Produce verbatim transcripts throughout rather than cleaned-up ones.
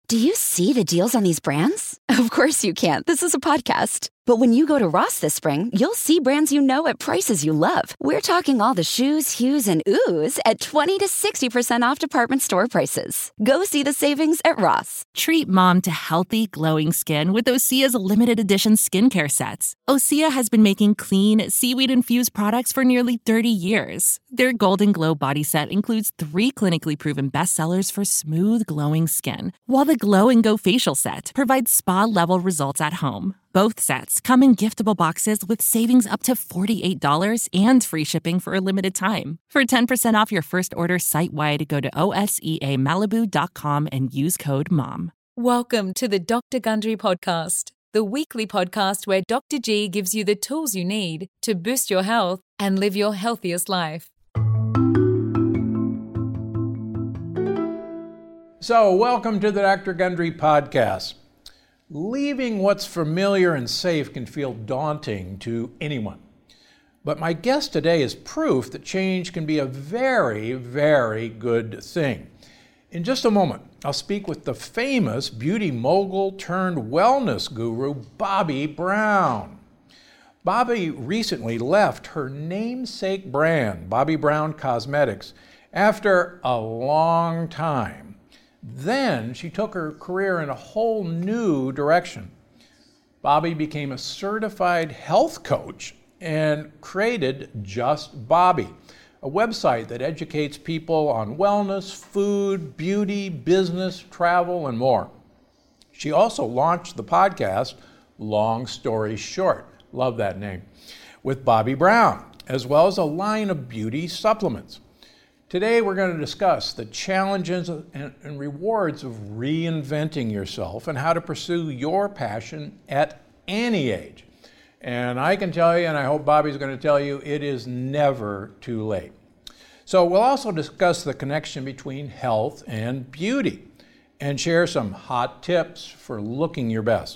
Do you see the deals on these brands? Of course you can't. This is a podcast. But when you go to Ross this spring, you'll see brands you know at prices you love. We're talking all the shoes, hues, and oohs at twenty to sixty percent off department store prices. Go see the savings at Ross. Treat mom to healthy, glowing skin with Osea's limited edition skincare sets. Osea has been making clean, seaweed-infused products for nearly thirty years. Their Golden Glow body set includes three clinically proven bestsellers for smooth, glowing skin, while the Glow and Go facial set provides spa-level results at home. Both sets come in giftable boxes with savings up to forty-eight dollars and free shipping for a limited time. For ten percent off your first order site-wide, go to O S E A Malibu dot com and use code MOM. Welcome to the Doctor Gundry Podcast, the weekly podcast where Doctor G gives you the tools you need to boost your health and live your healthiest life. So, welcome to the Doctor Gundry Podcast. Leaving what's familiar and safe can feel daunting to anyone. But my guest today is proof that change can be a very, very good thing. In just a moment, I'll speak with the famous beauty mogul turned wellness guru, Bobbi Brown. Bobbi recently left her namesake brand, Bobbi Brown Cosmetics, after a long time. Then she took her career in a whole new direction. Bobbi became a certified health coach and created Just Bobbi, a website that educates people on wellness, food, beauty, business, travel, and more. She also launched the podcast, Long Story Short, love that name, with Bobbi Brown, as well as a line of beauty supplements. Today, we're going to discuss the challenges and, and rewards of reinventing yourself and how to pursue your passion at any age. And I can tell you, and I hope Bobbi's going to tell you, it is never too late. So we'll also discuss the connection between health and beauty and share some hot tips for looking your best.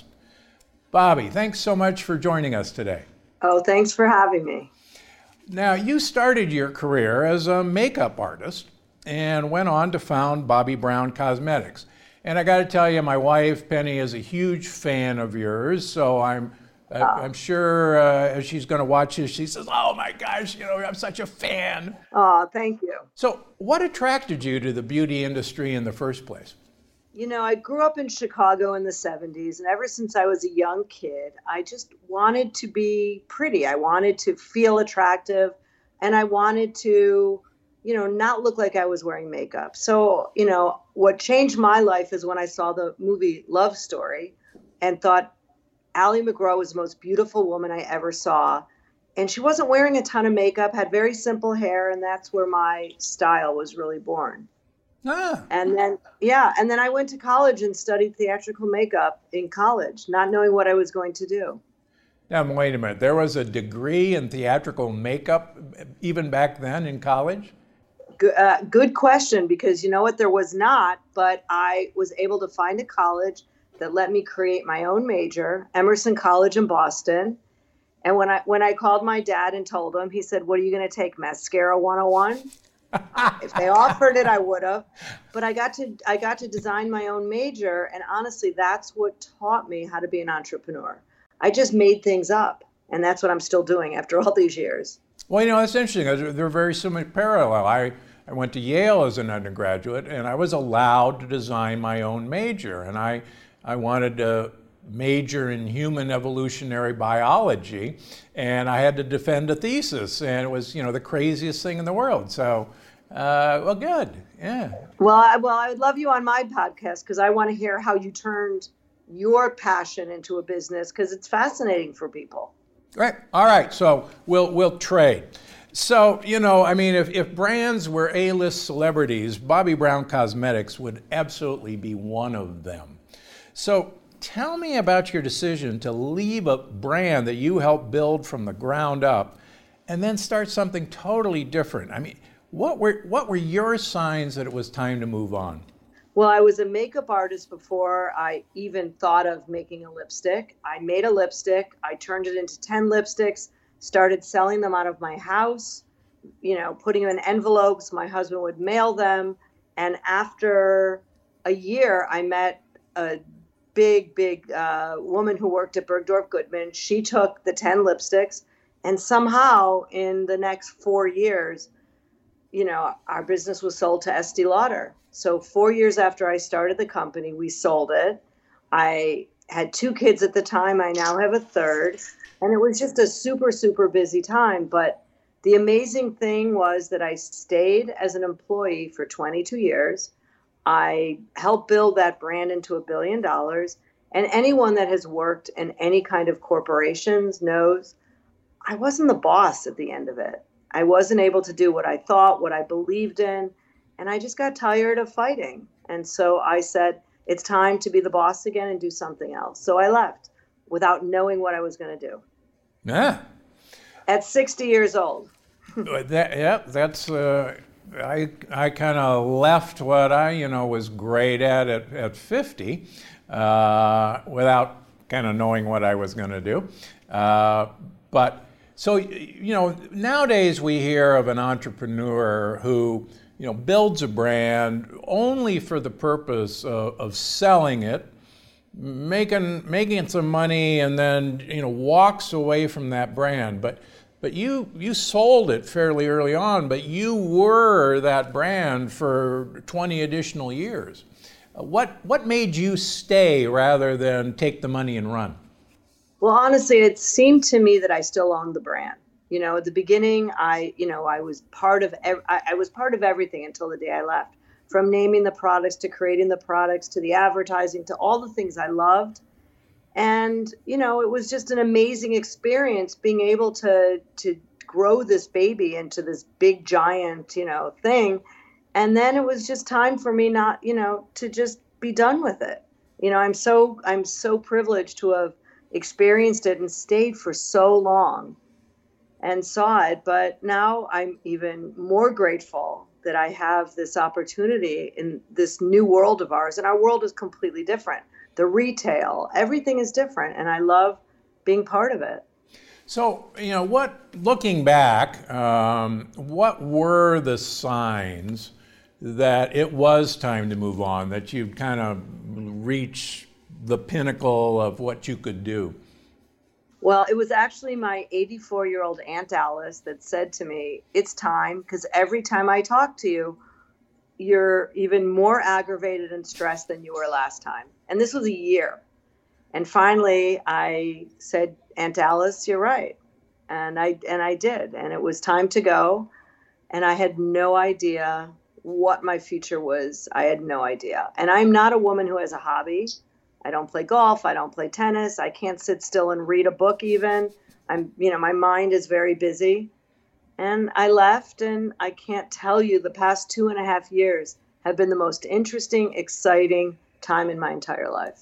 Bobbi, thanks so much for joining us today. Oh, thanks for having me. Now, you started your career as a makeup artist and went on to found Bobbi Brown Cosmetics. And I got to tell you, my wife, Penny, is a huge fan of yours, so I'm oh. I'm sure uh, as she's going to watch this, she says, oh my gosh, you know, I'm such a fan. Oh, thank you. So what attracted you to the beauty industry in the first place? You know, I grew up in Chicago in the seventies, and ever since I was a young kid, I just wanted to be pretty. I wanted to feel attractive, and I wanted to, you know, not look like I was wearing makeup. So, you know, what changed my life is when I saw the movie Love Story and thought Ally McGraw was the most beautiful woman I ever saw. And she wasn't wearing a ton of makeup, had very simple hair, and that's where my style was really born. Ah. And then, yeah, and then I went to college and studied theatrical makeup in college, not knowing what I was going to do. Now, wait a minute. There was a degree in theatrical makeup even back then in college? Good, uh, good question, because you know what? There was not, but I was able to find a college that let me create my own major, Emerson College in Boston. And when I when I called my dad and told him, he said, what are you going to take, Mascara one oh one? If they offered it, I would have. But I got to I got to design my own major, and honestly, that's what taught me how to be an entrepreneur. I just made things up, and that's what I'm still doing after all these years. Well, you know, it's interesting. They're very similar, parallel. I, I went to Yale as an undergraduate, and I was allowed to design my own major, and I I wanted to major in human evolutionary biology, and I had to defend a thesis, and it was, you know, the craziest thing in the world. So, uh, well, good, yeah. Well, I, well, I would love you on my podcast because I want to hear how you turned your passion into a business, because it's fascinating for people. Right. All right. So we'll we'll trade. So, you know, I mean, if, if brands were A-list celebrities, Bobbi Brown Cosmetics would absolutely be one of them. So tell me about your decision to leave a brand that you helped build from the ground up and then start something totally different. I mean, what were what were your signs that it was time to move on? Well, I was a makeup artist before I even thought of making a lipstick. I made a lipstick. I turned it into ten lipsticks, started selling them out of my house, you know, putting them in envelopes. My husband would mail them. And after a year, I met a big, big uh, woman who worked at Bergdorf Goodman. She took the ten lipsticks, and somehow in the next four years, you know, our business was sold to Estee Lauder. So four years after I started the company, we sold it. I had two kids at the time. I now have a third. And it was just a super, super busy time. But the amazing thing was that I stayed as an employee for twenty-two years. I helped build that brand into a billion dollars. And anyone that has worked in any kind of corporations knows I wasn't the boss at the end of it. I wasn't able to do what I thought, what I believed in. And I just got tired of fighting. And so I said, it's time to be the boss again and do something else. So I left without knowing what I was going to do. Yeah. At sixty years old. that, yeah, that's, uh, I, I kind of left what I, you know, was great at at, at fifty uh, without kind of knowing what I was going to do. Uh, but so, you know, nowadays we hear of an entrepreneur who, you know, builds a brand only for the purpose of, of selling it, making making some money, and then, you know, walks away from that brand. But but you you sold it fairly early on, but you were that brand for twenty additional years. What what made you stay rather than take the money and run? Well, honestly, it seemed to me that I still owned the brand. You know, at the beginning, I, you know, I was part of, ev- I, I was part of everything until the day I left. From naming the products to creating the products to the advertising to all the things I loved. And, you know, it was just an amazing experience being able to to grow this baby into this big giant, you know, thing. And then it was just time for me not, you know, to just be done with it. You know, I'm so I'm so privileged to have experienced it and stayed for so long and saw it. But now I'm even more grateful that I have this opportunity in this new world of ours. And our world is completely different. The retail, everything is different. And I love being part of it. So, you know, what, looking back, um, what were the signs that it was time to move on, that you'd kind of reached the pinnacle of what you could do? Well, it was actually my eighty-four-year-old Aunt Alice that said to me, it's time, because every time I talk to you, you're even more aggravated and stressed than you were last time. And this was a year. And finally, I said, Aunt Alice, you're right. And I and I did. And it was time to go. And I had no idea what my future was. I had no idea. And I'm not a woman who has a hobby. I don't play golf. I don't play tennis. I can't sit still and read a book even. I'm, you know, my mind is very busy. And I left, and I can't tell you, the past two and a half years have been the most interesting, exciting time in my entire life.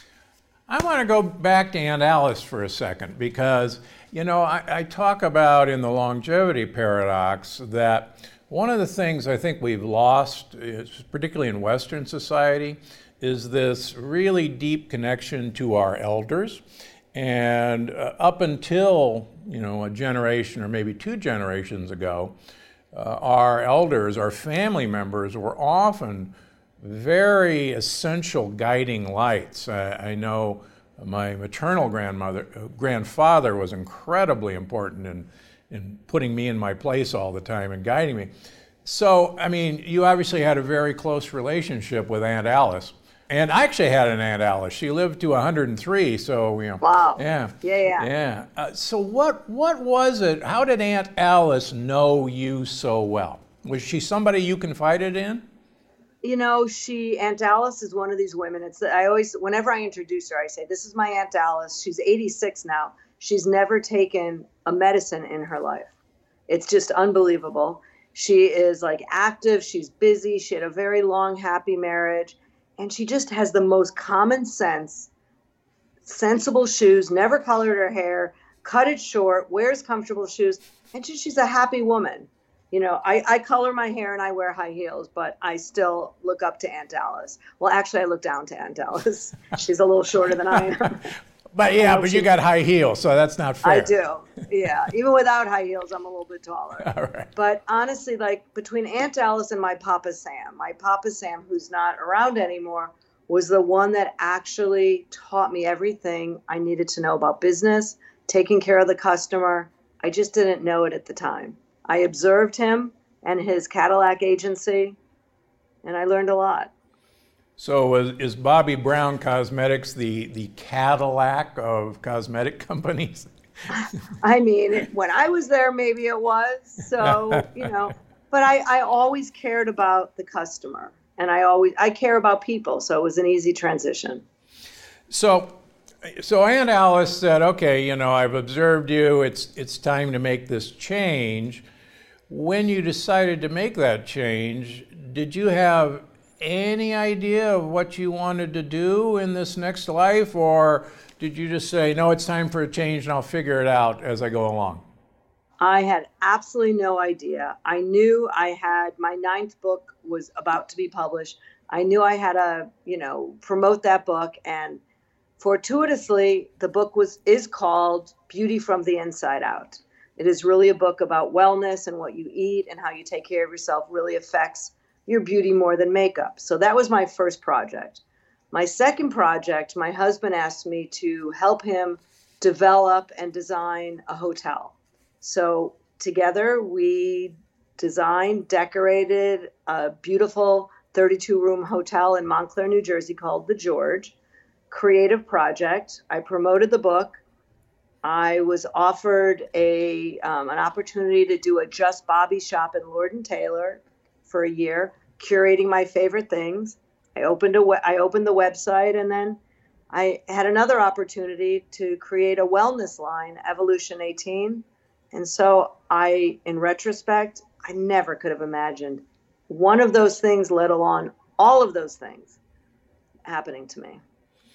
I want to go back to Aunt Alice for a second because, you know, I, I talk about in the longevity paradox that one of the things I think we've lost, particularly in Western society, is this really deep connection to our elders. And uh, up until, you know, a generation or maybe two generations ago, uh, our elders, our family members were often very essential guiding lights. I, I know my maternal grandmother, uh, grandfather was incredibly important in, in putting me in my place all the time and guiding me. So, I mean, you obviously had a very close relationship with Aunt Alice. And I actually had an Aunt Alice. She lived to one hundred three, so, you know. Wow. Yeah. Yeah, yeah. Yeah. Uh, so what what was it? How did Aunt Alice know you so well? Was she somebody you confided in? You know, she, Aunt Alice is one of these women. It's, I always, whenever I introduce her, I say, this is my Aunt Alice. She's eighty-six now. She's never taken a medicine in her life. It's just unbelievable. She is like active. She's busy. She had a very long, happy marriage. And she just has the most common sense, sensible shoes, never colored her hair, cut it short, wears comfortable shoes. And she, she's a happy woman. You know, I, I color my hair and I wear high heels, but I still look up to Aunt Alice. Well, actually, I look down to Aunt Alice. She's a little shorter than I am. But yeah, but you got high heels, so that's not fair. I do. Yeah. Even without high heels, I'm a little bit taller. All right. But honestly, like between Aunt Alice and my Papa Sam, my Papa Sam, who's not around anymore, was the one that actually taught me everything I needed to know about business, taking care of the customer. I just didn't know it at the time. I observed him and his Cadillac agency, and I learned a lot. So is, is Bobbi Brown Cosmetics the, the Cadillac of cosmetic companies? I mean, when I was there, maybe it was. So, you know, but I, I always cared about the customer, and I always, I care about people. So it was an easy transition. So, so Aunt Alice said, okay, you know, I've observed you. It's, it's time to make this change. When you decided to make that change, did you have any idea of what you wanted to do in this next life, or did you just say, no, it's time for a change and I'll figure it out as I go along? I had absolutely no idea. I knew I had, my ninth book was about to be published. I knew I had to, you know, promote that book, and fortuitously, the book was is called Beauty from the Inside Out. It is really a book about wellness, and what you eat and how you take care of yourself really affects your beauty more than makeup. So that was my first project. My second project, my husband asked me to help him develop and design a hotel. So together we designed, decorated a beautiful thirty-two room hotel in Montclair, New Jersey called The George. Creative project. I promoted the book. I was offered a um, an opportunity to do a Just Bobbi shop in Lord and Taylor for a year, curating my favorite things. I opened a we- I opened the website, and then I had another opportunity to create a wellness line, Evolution eighteen. And so I, in retrospect, I never could have imagined one of those things, let alone all of those things, happening to me.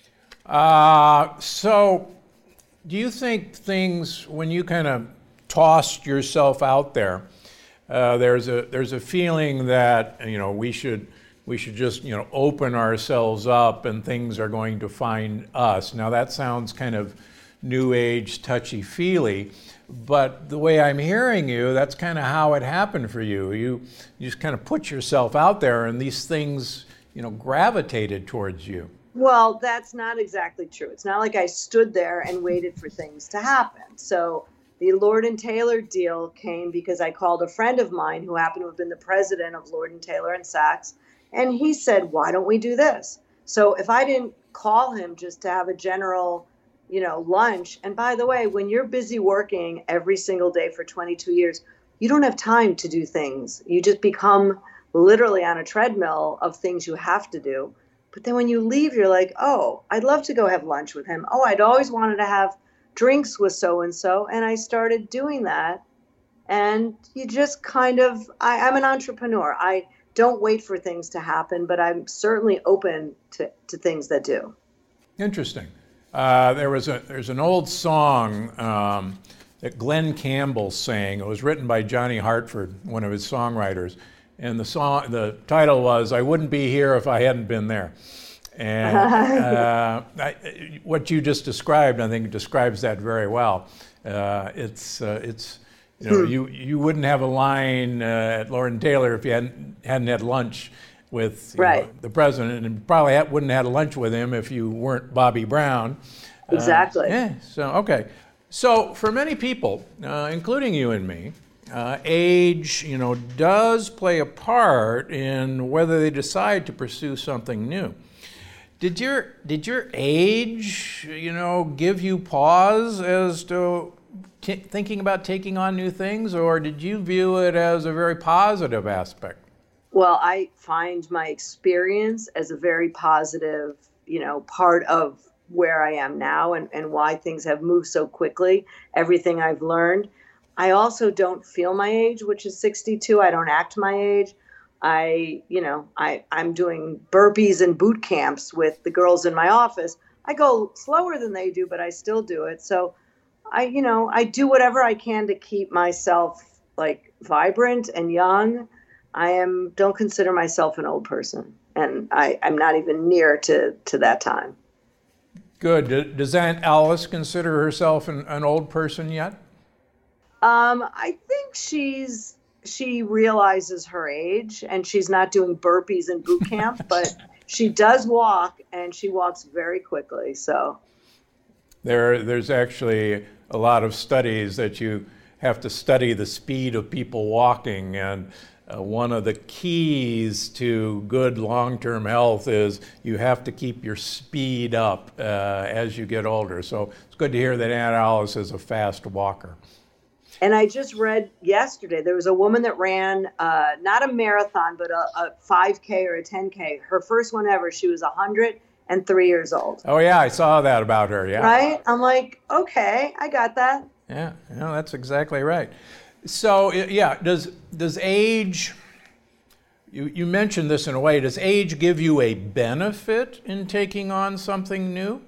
Uh, so do you think things, when you kind of tossed yourself out there, uh, there's a there's a feeling that, you know, we should we should just, you know, open ourselves up and things are going to find us. Now that sounds kind of new age, touchy-feely, but the way I'm hearing you, that's kind of how it happened for you. You, you just kind of put yourself out there and these things, you know, gravitated towards you. Well, that's not exactly true. It's not like I stood there and waited for things to happen. So the Lord and Taylor deal came because I called a friend of mine who happened to have been the president of Lord and Taylor and Saks, and he said, why don't we do this? So if I didn't call him just to have a general, you know, lunch, and by the way, when you're busy working every single day for twenty-two years, you don't have time to do things. You just become literally on a treadmill of things you have to do. But then when you leave, you're like, oh, I'd love to go have lunch with him. Oh, I'd always wanted to have drinks with so-and-so. And I started doing that. And you just kind of, I, I'm an entrepreneur. I don't wait for things to happen, but I'm certainly open to, to things that do. Interesting. Uh, there was a there's an old song um, that Glenn Campbell sang. It was written by Johnny Hartford, one of his songwriters. And the song, the title was "I Wouldn't Be Here If I Hadn't Been There." And uh, I, what you just described, I think, describes that very well. Uh, it's uh, it's you know hmm. you you wouldn't have a line uh, at Lord and Taylor if you hadn't hadn't had lunch with right. know, the president, and probably ha- wouldn't have had lunch with him if you weren't Bobbi Brown. Exactly. Uh, yeah. So okay. So for many people, uh, including you and me, Uh, age, you know, does play a part in whether they decide to pursue something new. Did your did your age, you know, give you pause as to t- thinking about taking on new things, or did you view it as a very positive aspect? Well, I find my experience as a very positive, you know, part of where I am now and, and why things have moved so quickly, everything I've learned. I also don't feel my age, which is sixty-two. I don't act my age. I, you know, I, I'm doing burpees and boot camps with the girls in my office. I go slower than they do, but I still do it. So I, you know, I do whatever I can to keep myself like vibrant and young. I am, don't consider myself an old person, and I, I'm not even near to, to that time. Good. Does Aunt Alice consider herself an, an old person yet? Um, I think she's she realizes her age, and she's not doing burpees in boot camp. But she does walk, and she walks very quickly. So there, there's actually a lot of studies that you have to study the speed of people walking, and uh, one of the keys to good long-term health is you have to keep your speed up uh, as you get older. So it's good to hear that Aunt Alice is a fast walker. And I just read yesterday, there was a woman that ran, uh, not a marathon, but a, a five K or a ten K. Her first one ever. She was one hundred three years old. Oh, yeah, I saw that about her, yeah. Right? I'm like, okay, I got that. Yeah, yeah, that's exactly right. So, yeah, does does age, you, you mentioned this in a way, does age give you a benefit in taking on something new?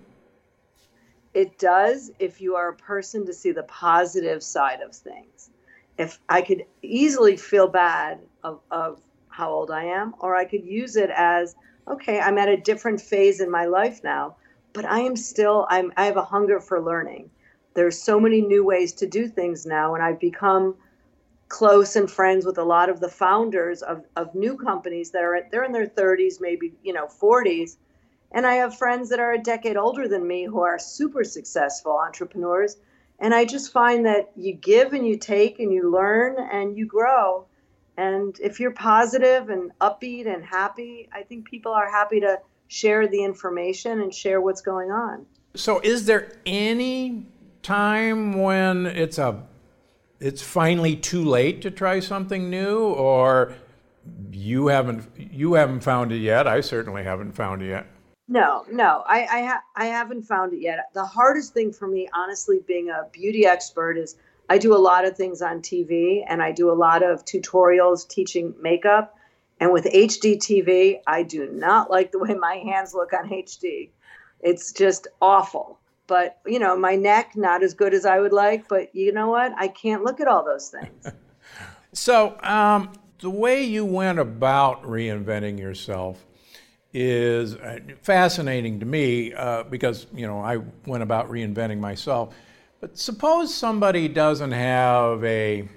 It does if you are a person to see the positive side of things. If I could easily feel bad of, of how old I am, or I could use it as, okay, I'm at a different phase in my life now, but I am still, I'm, I have a hunger for learning. There's so many new ways to do things now, and I've become close and friends with a lot of the founders of, of new companies that are, they're in their thirties, maybe, you know, forties. And I have friends that are a decade older than me who are super successful entrepreneurs. And I just find that you give and you take and you learn and you grow. And if you're positive and upbeat and happy, I think people are happy to share the information and share what's going on. So is there any time when it's a it's finally too late to try something new, or you haven't you haven't found it yet? I certainly haven't found it yet. No, no, I I, ha- I haven't found it yet. The hardest thing for me, honestly, being a beauty expert is I do a lot of things on T V, and I do a lot of tutorials teaching makeup. And with H D T V, I do not like the way my hands look on H D. It's just awful. But, you know, my neck, not as good as I would like. But you know what? I can't look at all those things. So um, the way you went about reinventing yourself is fascinating to me uh, because, you know, I went about reinventing myself. But suppose somebody doesn't have a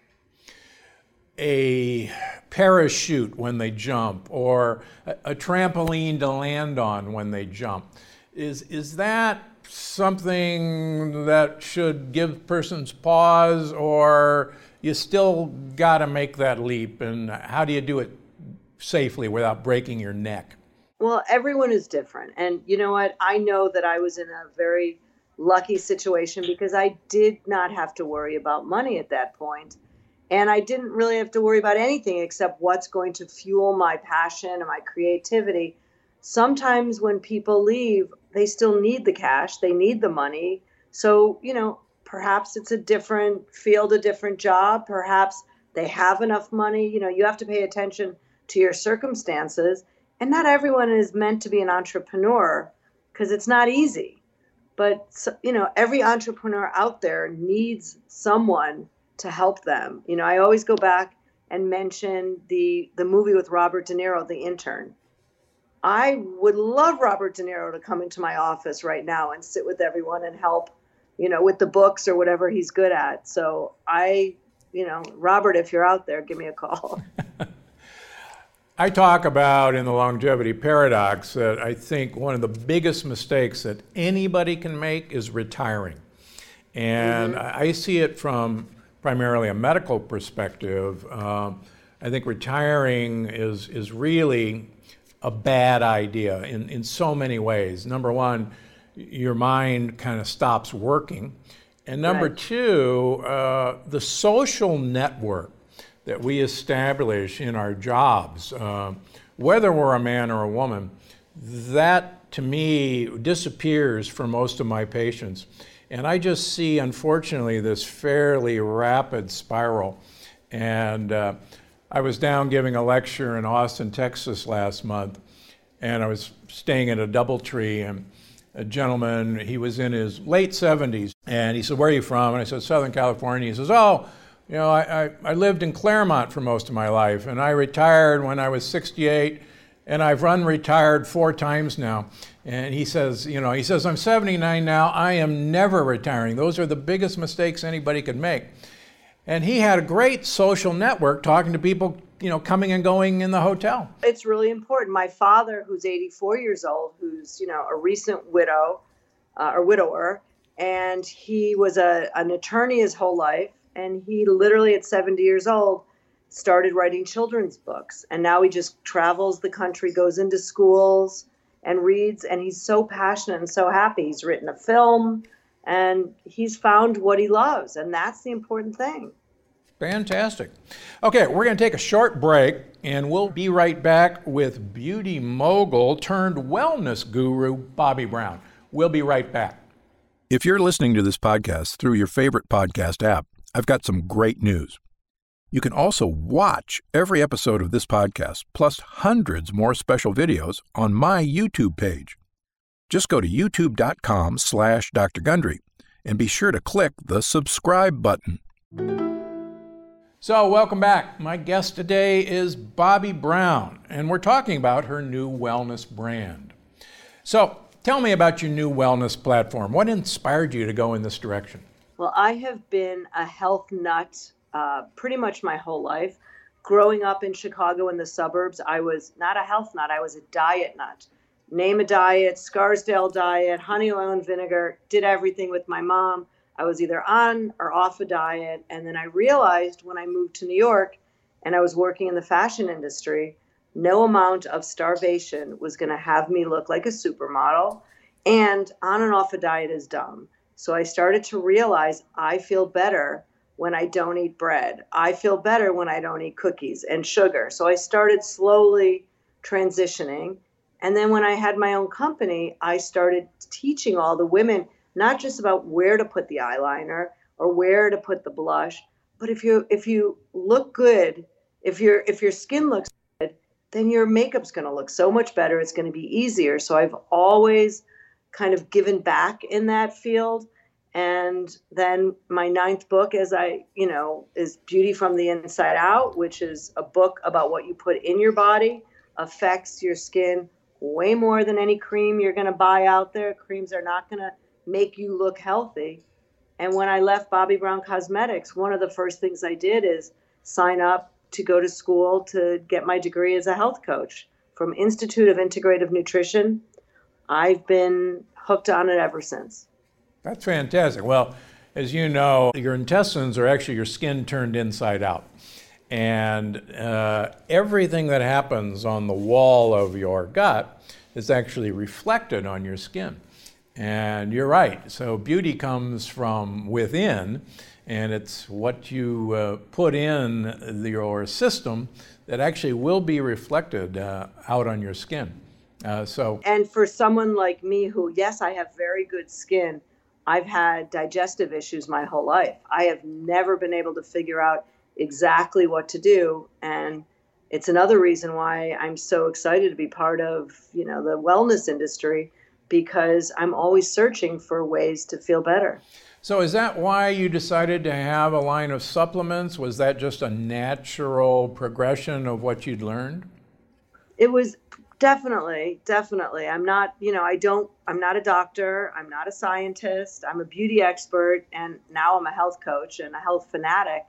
a parachute when they jump, or a, a trampoline to land on when they jump. Is is that something that should give persons pause, or you still got to make that leap? And how do you do it safely without breaking your neck? Well, everyone is different. And you know what? I know that I was in a very lucky situation because I did not have to worry about money at that point. And I didn't really have to worry about anything except what's going to fuel my passion and my creativity. Sometimes when people leave, they still need the cash, they need the money. So, you know, perhaps it's a different field, a different job. Perhaps they have enough money. You know, you have to pay attention to your circumstances. And not everyone is meant to be an entrepreneur because it's not easy. But, you know, every entrepreneur out there needs someone to help them. You know, I always go back and mention the the movie with Robert De Niro, The Intern. I would love Robert De Niro to come into my office right now and sit with everyone and help, you know, with the books or whatever he's good at. So I, you know, Robert, if you're out there, give me a call. I talk about in the longevity paradox that I think one of the biggest mistakes that anybody can make is retiring. And mm-hmm. I see it from primarily a medical perspective. Um, I think retiring is is really a bad idea in, in so many ways. Number one, your mind kind of stops working. And number right. two, uh, the social network that we establish in our jobs, uh, whether we're a man or a woman, that to me disappears for most of my patients. And I just see, unfortunately, this fairly rapid spiral. And uh, I was down giving a lecture in Austin, Texas last month, and I was staying at a DoubleTree, and a gentleman, he was in his late seventies, and he said, "Where are you from?" And I said, "Southern California." He says, "Oh, you know, I, I, I lived in Claremont for most of my life, and I retired when I was sixty-eight, and I've run retired four times now." And he says, you know, he says, "I'm seventy-nine now, I am never retiring. Those are the biggest mistakes anybody could make." And he had a great social network talking to people you know, coming and going in the hotel. It's really important. My father, who's eighty-four years old, who's, you know, a recent widow uh, or widower, and he was a, an attorney his whole life. And he literally at seventy years old started writing children's books. And now he just travels the country, goes into schools and reads. And he's so passionate and so happy. He's written a film and he's found what he loves. And that's the important thing. Fantastic. Okay, we're going to take a short break and we'll be right back with beauty mogul turned wellness guru, Bobbi Brown. We'll be right back. If you're listening to this podcast through your favorite podcast app, I've got some great news. You can also watch every episode of this podcast, plus hundreds more special videos on my YouTube page. Just go to youtube.com slash Dr. Gundry and be sure to click the subscribe button. So welcome back. My guest today is Bobbi Brown, and we're talking about her new wellness brand. So tell me about your new wellness platform. What inspired you to go in this direction? Well, I have been a health nut uh, pretty much my whole life. Growing up in Chicago in the suburbs, I was not a health nut, I was a diet nut. Name a diet, Scarsdale diet, honey, oil, and vinegar, did everything with my mom. I was either on or off a diet. And then I realized when I moved to New York and I was working in the fashion industry, no amount of starvation was going to have me look like a supermodel. And on and off a diet is dumb. So I started to realize I feel better when I don't eat bread. I feel better when I don't eat cookies and sugar. So I started slowly transitioning. And then when I had my own company, I started teaching all the women not just about where to put the eyeliner or where to put the blush, but if you if you look good, if your if your skin looks good, then your makeup's going to look so much better. It's going to be easier. So I've always kind of given back in that field. And then my ninth book, as I, you know, is Beauty from the Inside Out, which is a book about what you put in your body affects your skin way more than any cream you're going to buy out there. Creams are not going to make you look healthy. And when I left Bobbi Brown Cosmetics, one of the first things I did is sign up to go to school to get my degree as a health coach from Institute of Integrative Nutrition. I've been hooked on it ever since. That's fantastic. Well, as you know, your intestines are actually your skin turned inside out. And uh, everything that happens on the wall of your gut is actually reflected on your skin. And you're right. So beauty comes from within, and it's what you uh, put in the, your system that actually will be reflected uh, out on your skin. Uh, so, and for someone like me who, yes, I have very good skin, I've had digestive issues my whole life. I have never been able to figure out exactly what to do. And it's another reason why I'm so excited to be part of, you know, the wellness industry, because I'm always searching for ways to feel better. So is that why you decided to have a line of supplements? Was that just a natural progression of what you'd learned? It was definitely, definitely. I'm not, you know, I don't, I'm not a doctor. I'm not a scientist. I'm a beauty expert. And now I'm a health coach and a health fanatic.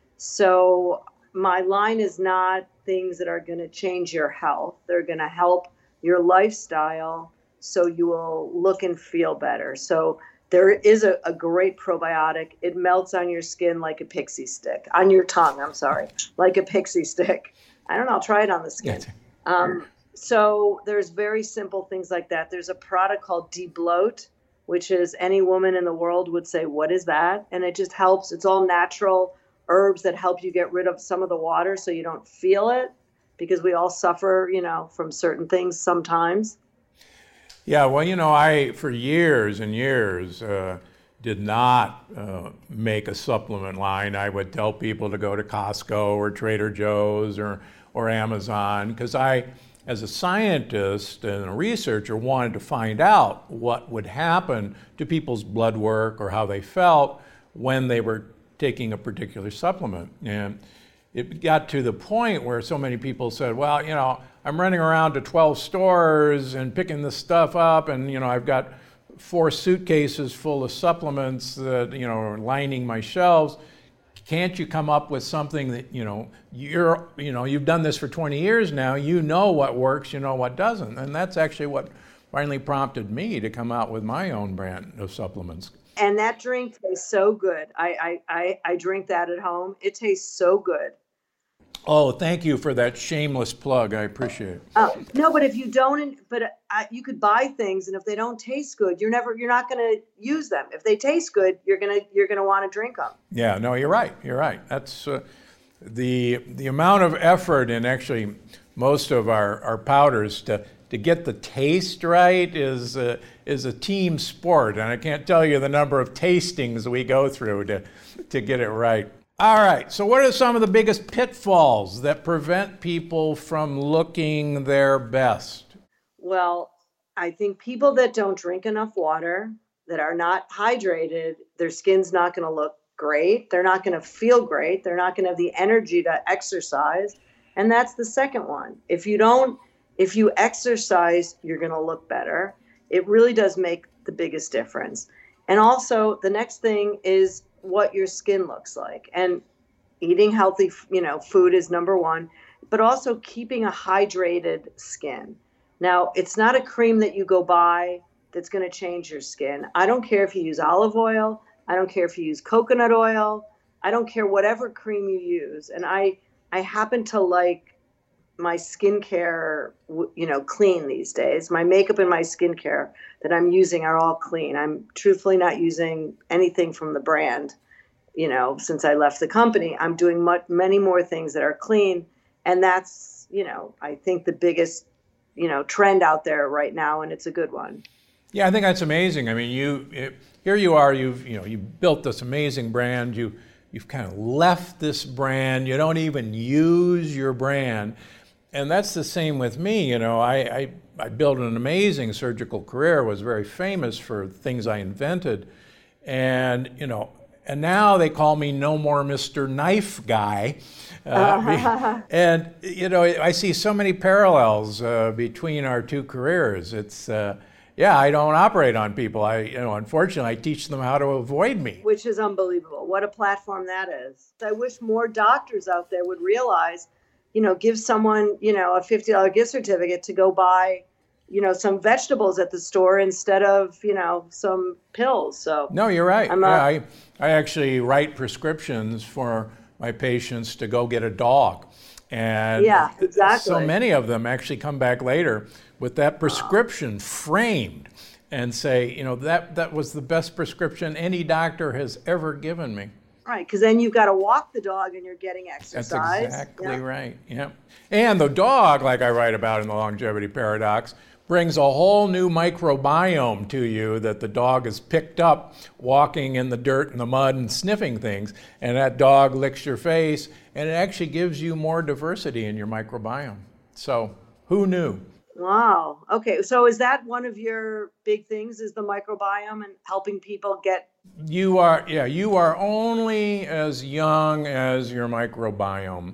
So my line is not things that are going to change your health. They're going to help your lifestyle so you will look and feel better. So there is a, a great probiotic. It melts on your skin like a pixie stick, on your tongue, I'm sorry, like a pixie stick. I don't know, I'll try it on the skin. Um, so there's very simple things like that. There's a product called De-Bloat, which is any woman in the world would say, what is that? And it just helps. It's all natural herbs that help you get rid of some of the water so you don't feel it, because we all suffer, you know, from certain things sometimes. Yeah, well, you know, I, for years and years, uh, did not uh, make a supplement line. I would tell people to go to Costco or Trader Joe's or, or Amazon, because I, as a scientist and a researcher, wanted to find out what would happen to people's blood work or how they felt when they were taking a particular supplement. And it got to the point where so many people said, well, you know, I'm running around to twelve stores and picking this stuff up, and, you know, I've got four suitcases full of supplements that, you know, are lining my shelves. can't you come up with something that, you know, you're, you know, you've done this for twenty years now, you know what works, you know what doesn't. And that's actually what finally prompted me to come out with my own brand of supplements. And that drink tastes so good. I, I, I, I drink that at home. It tastes so good. Oh, thank you for that shameless plug. I appreciate it. Uh, no, but if you don't, but uh, you could buy things, and if they don't taste good, you're never, you're not going to use them. If they taste good, you're gonna, you're gonna want to drink them. Yeah, no, you're right. You're right. That's uh, the the amount of effort in actually most of our, our powders to to get the taste right is uh, is a team sport, and I can't tell you the number of tastings we go through to to get it right. All right, so what are some of the biggest pitfalls that prevent people from looking their best? Well, I think people that don't drink enough water, that are not hydrated, their skin's not going to look great. They're not going to feel great. They're not going to have the energy to exercise. And that's the second one. If you don't, if you exercise, you're going to look better. It really does make the biggest difference. And also, the next thing is what your skin looks like, and eating healthy, you know, food is number one, but also keeping a hydrated skin. Now, it's not a cream that you go buy that's going to change your skin. I don't care if you use olive oil. I don't care if you use coconut oil. I don't care whatever cream you use. And I, I happen to like my skincare, you know, clean these days. My makeup and my skincare that I'm using are all clean. I'm truthfully not using anything from the brand, you know, since I left the company. I'm doing much, many more things that are clean. And that's, you know, I think the biggest, you know, trend out there right now, and it's a good one. Yeah, I think that's amazing. I mean, you it, here you are, you've, you know, you've built this amazing brand. You, you've kind of left this brand. You don't even use your brand. And that's the same with me. You know, I, I, I built an amazing surgical career, was very famous for things I invented. And, you know, and now they call me no more Mister Knife Guy. Uh, and, you know, I see so many parallels uh, between our two careers. It's, uh, yeah, I don't operate on people. I, you know, unfortunately, I teach them how to avoid me. Which is unbelievable. What a platform that is. I wish more doctors out there would realize, you know, give someone, you know, a fifty dollars gift certificate to go buy, you know, some vegetables at the store instead of, you know, some pills. So no, you're right. I'm yeah, a, I, I actually write prescriptions for my patients to go get a dog. And yeah, exactly. So many of them actually come back later with that prescription oh. framed and say, you know, that, that was the best prescription any doctor has ever given me. Right, because then you've got to walk the dog and you're getting exercise. That's exactly yeah. right, yeah. And the dog, like I write about in the Longevity Paradox, brings a whole new microbiome to you that the dog has picked up walking in the dirt and the mud and sniffing things. And that dog licks your face, and it actually gives you more diversity in your microbiome. So who knew? Wow. Okay, so is that one of your big things, is the microbiome and helping people get... You are, yeah, you are only as young as your microbiome.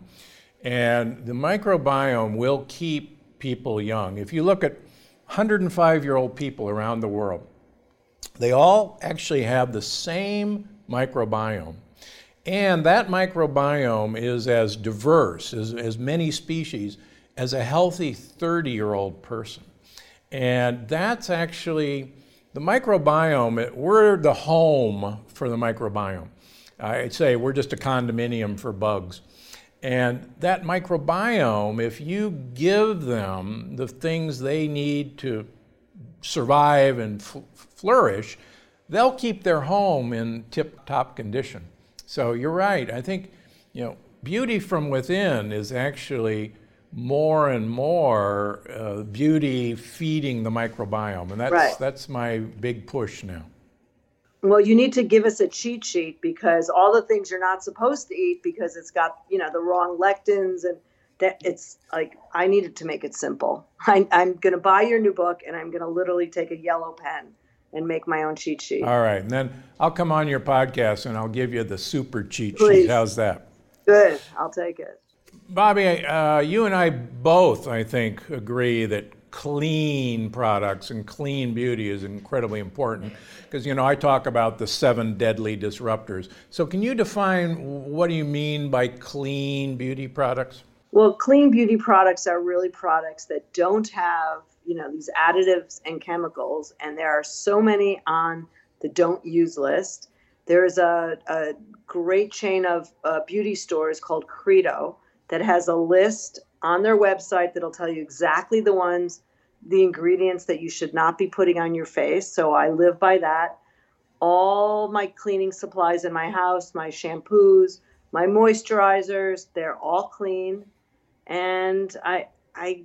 And the microbiome will keep people young. If you look at one hundred five-year-old people around the world, they all actually have the same microbiome. And that microbiome is as diverse, as, as many species, as a healthy thirty-year-old person. And that's actually, the microbiome, we're the home for the microbiome. I'd say we're just a condominium for bugs. And that microbiome, if you give them the things they need to survive and f- flourish, they'll keep their home in tip-top condition. So you're right. I think, you know, beauty from within is actually more and more uh, beauty feeding the microbiome. And that's, right. that's my big push now. Well, you need to give us a cheat sheet, because all the things you're not supposed to eat because it's got, you know, the wrong lectins, and that it's like, I needed to make it simple. I, I'm going to buy your new book, and I'm going to literally take a yellow pen and make my own cheat sheet. All right. And then I'll come on your podcast and I'll give you the super cheat Please. sheet. How's that? Good. I'll take it. Bobby, uh, you and I both, I think, agree that clean products, and clean beauty is incredibly important because, you know, I talk about the seven deadly disruptors. So can you define what do you mean by clean beauty products? Well, clean beauty products are really products that don't have, you know, these additives and chemicals, and there are so many on the don't use list. There's a, a great chain of uh, beauty stores called Credo that has a list on their website that'll tell you exactly the ones, the ingredients that you should not be putting on your face. So I live by that. All my cleaning supplies in my house, my shampoos, my moisturizers, they're all clean. And I I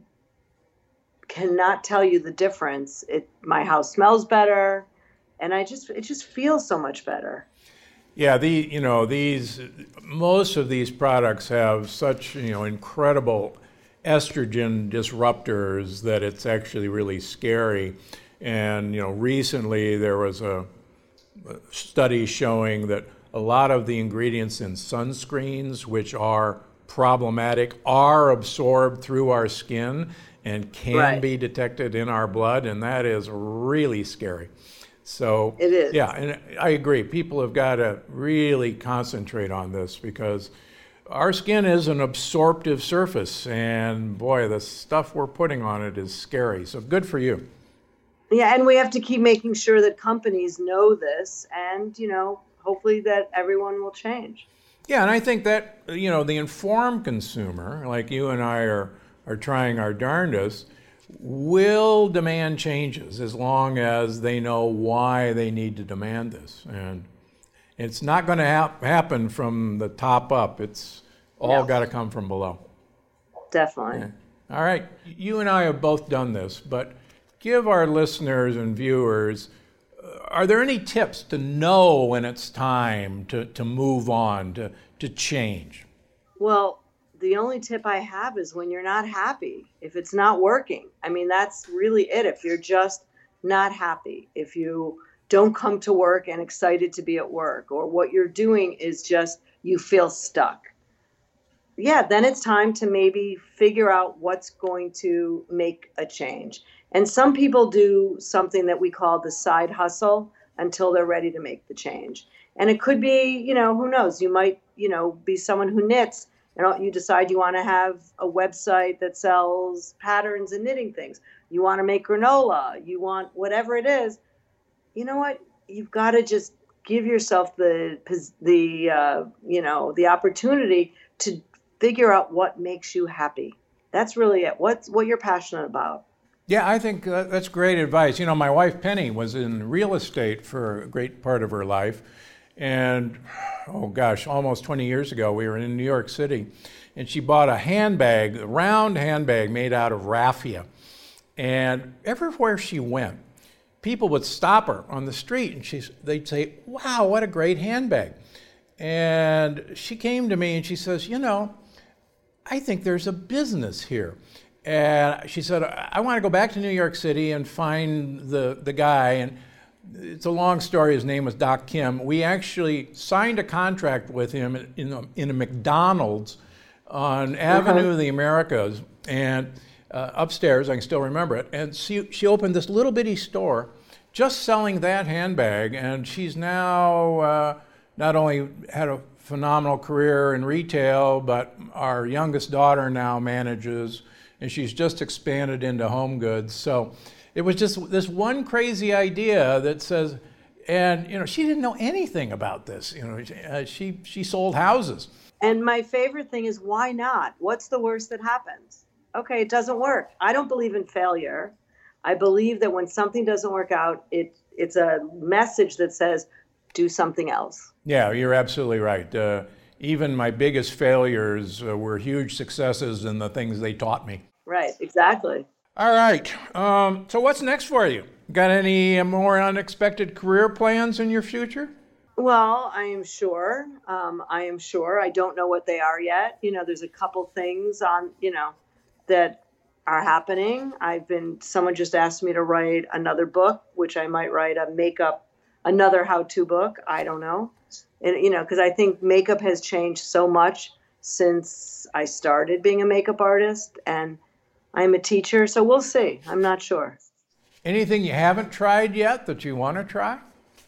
cannot tell you the difference. It my house smells better, and I just it just feels so much better. Yeah, the you know these most of these products have such you know incredible estrogen disruptors that it's actually really scary. And you know recently there was a, a study showing that a lot of the ingredients in sunscreens, which are problematic, are absorbed through our skin and can right. be detected in our blood, and that is really scary. So it is. Yeah, and I agree. People have got to really concentrate on this because our skin is an absorptive surface, and boy, the stuff we're putting on it is scary. So good for you. Yeah, and we have to keep making sure that companies know this, and you know, hopefully that everyone will change. Yeah, and I think that, you know, the informed consumer, like you and I are, are trying our darndest, will demand changes as long as they know why they need to demand this. And it's not going to hap- happen from the top up. It's all No. got to come from below. Definitely. Yeah. All right. You and I have both done this, but give our listeners and viewers, are there any tips to know when it's time to, to move on, to, to change? Well, the only tip I have is when you're not happy, if it's not working. I mean, that's really it. If you're just not happy, if you don't come to work and excited to be at work, or what you're doing is just you feel stuck. Yeah, then it's time to maybe figure out what's going to make a change. And some people do something that we call the side hustle until they're ready to make the change. And it could be, you know, who knows, you might, you know, be someone who knits, and you decide you want to have a website that sells patterns and knitting things. You want to make granola, you want whatever it is. You know what? You've got to just give yourself the, the uh, you know, the opportunity to figure out what makes you happy. That's really it. What's what you're passionate about. Yeah, I think that's great advice. You know, my wife Penny was in real estate for a great part of her life. And, oh gosh, almost twenty years ago, we were in New York City, and she bought a handbag, a round handbag made out of raffia. And everywhere she went, people would stop her on the street, and she's, they'd say, wow, what a great handbag. And she came to me and she says, you know, I think there's a business here. And she said, I want to go back to New York City and find the, the guy. And it's a long story. His name was Doc Kim. We actually signed a contract with him in a, in a McDonald's on Avenue of the Americas. And uh, upstairs, I can still remember it. And she, she opened this little bitty store just selling that handbag. And she's now uh, not only had a phenomenal career in retail, but our youngest daughter now manages, and she's just expanded into home goods. So it was just this one crazy idea that says, and you know, she didn't know anything about this. You know, uh, she she sold houses. And my favorite thing is, why not? What's the worst that happens? Okay, it doesn't work. I don't believe in failure. I believe that when something doesn't work out, it it's a message that says, do something else. Yeah, you're absolutely right. Uh, even my biggest failures uh, were huge successes in the things they taught me. Right, exactly. All right. Um, so what's next for you? Got any more unexpected career plans in your future? Well, I am sure. Um, I am sure. I don't know what they are yet. You know, there's a couple things on, you know, that are happening. I've been, someone just asked me to write another book, which I might write a makeup, another how-to book. I don't know. And, you know, because I think makeup has changed so much since I started being a makeup artist. And I'm a teacher, so we'll see. I'm not sure. Anything you haven't tried yet that you want to try?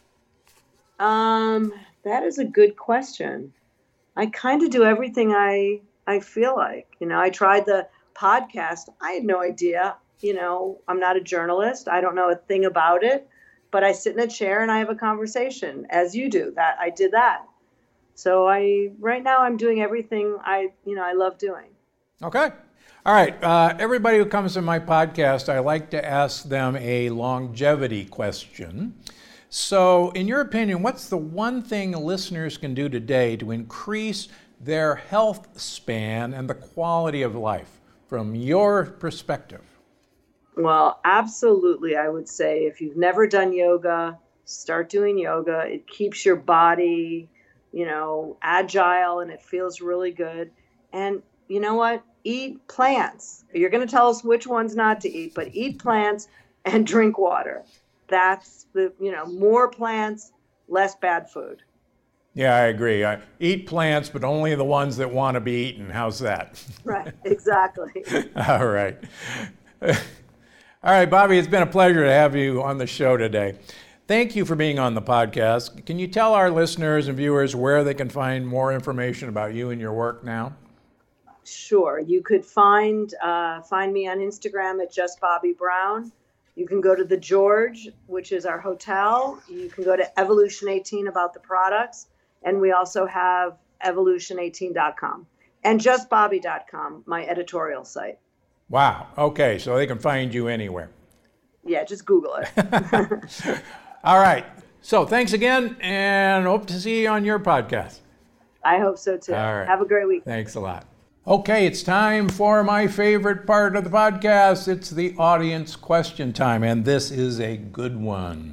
Um, that is a good question. I kind of do everything I I feel like. You know, I tried the podcast. I had no idea. You know, I'm not a journalist. I don't know a thing about it, but I sit in a chair and I have a conversation, as you do. That I did that. So I right now I'm doing everything I you know I love doing. Okay. All right. Uh, everybody who comes to my podcast, I like to ask them a longevity question. So, in your opinion, what's the one thing listeners can do today to increase their health span and the quality of life from your perspective? Well, absolutely. I would say if you've never done yoga, start doing yoga. It keeps your body, you know, agile and it feels really good. And you know what? Eat plants. You're going to tell us which ones not to eat, but eat plants and drink water. That's the, you know, more plants, less bad food. Yeah, I agree. I eat plants, but only the ones that want to be eaten. How's that? Right, exactly. All right. All right, Bobbi, it's been a pleasure to have you on the show today. Thank you for being on the podcast. Can you tell our listeners and viewers where they can find more information about you and your work now? Sure. You could find uh, find me on Instagram at Just Bobbi Brown. You can go to The George, which is our hotel. You can go to Evolution eighteen about the products. And we also have evolution eighteen dot com and just bobbi dot com, my editorial site. Wow. Okay. So they can find you anywhere. Yeah, just Google it. All right. So thanks again and hope to see you on your podcast. I hope so too. All right. Have a great week. Thanks a lot. Okay, it's time for my favorite part of the podcast. It's the audience question time, and this is a good one.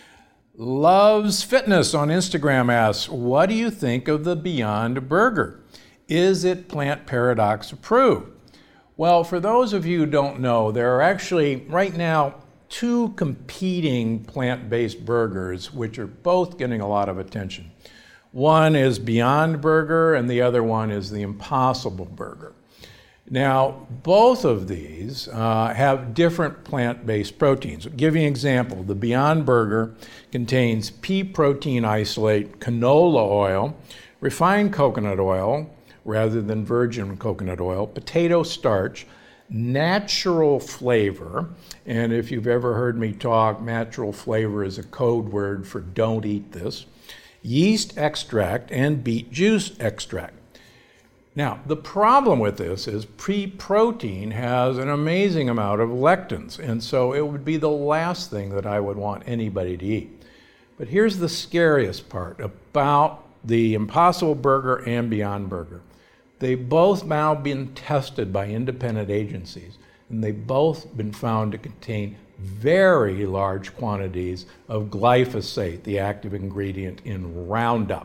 Loves Fitness on Instagram asks, what do you think of the Beyond Burger? Is it Plant Paradox approved? Well, for those of you who don't know, there are actually right now two competing plant-based burgers, which are both getting a lot of attention. One is Beyond Burger, and the other one is the Impossible Burger. Now, both of these uh, have different plant-based proteins. I'll give you an example. The Beyond Burger contains pea protein isolate, canola oil, refined coconut oil rather than virgin coconut oil, potato starch, natural flavor, and if you've ever heard me talk, natural flavor is a code word for don't eat this, yeast extract, and beet juice extract. Now, the problem with this is pea protein has an amazing amount of lectins, and so it would be the last thing that I would want anybody to eat. But here's the scariest part about the Impossible Burger and Beyond Burger. They've both now been tested by independent agencies, and they've both been found to contain very large quantities of glyphosate, the active ingredient in Roundup.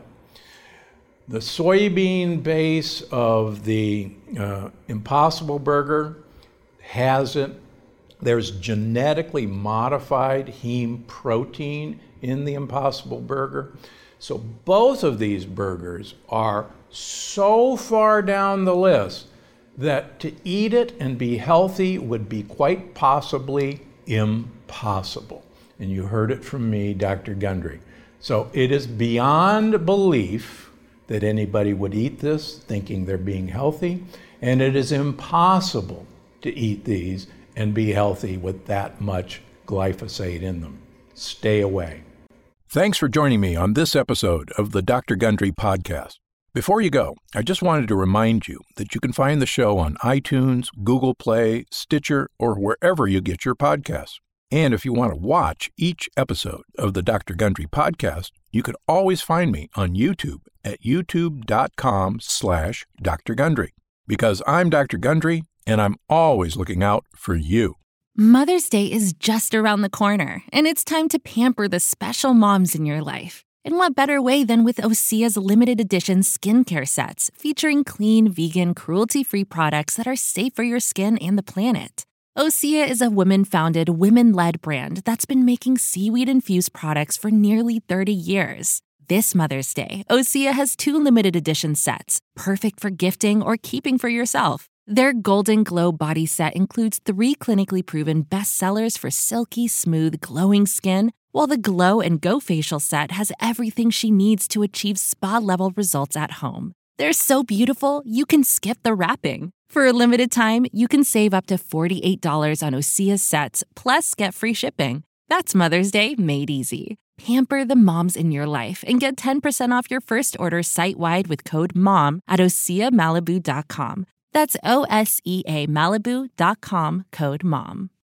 The soybean base of the uh, Impossible Burger has it. There's genetically modified heme protein in the Impossible Burger. So both of these burgers are so far down the list that to eat it and be healthy would be quite possibly impossible. And you heard it from me, Doctor Gundry. So it is beyond belief that anybody would eat this thinking they're being healthy, and it is impossible to eat these and be healthy with that much glyphosate in them. Stay away. Thanks for joining me on this episode of the Doctor Gundry Podcast. Before you go, I just wanted to remind you that you can find the show on iTunes, Google Play, Stitcher, or wherever you get your podcasts. And if you want to watch each episode of the Doctor Gundry Podcast, you can always find me on YouTube at youtube.com slash Dr. Gundry. Because I'm Doctor Gundry, and I'm always looking out for you. Mother's Day is just around the corner, and it's time to pamper the special moms in your life. And what better way than with Osea's limited edition skincare sets featuring clean, vegan, cruelty-free products that are safe for your skin and the planet. Osea is a women-founded, women-led brand that's been making seaweed-infused products for nearly thirty years. This Mother's Day, Osea has two limited edition sets, perfect for gifting or keeping for yourself. Their Golden Glow body set includes three clinically proven bestsellers for silky, smooth, glowing skin, while the Glow and Go facial set has everything she needs to achieve spa-level results at home. They're so beautiful, you can skip the wrapping. For a limited time, you can save up to forty-eight dollars on Osea sets, plus get free shipping. That's Mother's Day made easy. Pamper the moms in your life and get ten percent off your first order site-wide with code MOM at osea malibu dot com. That's O S E A Malibu dot com, code MOM.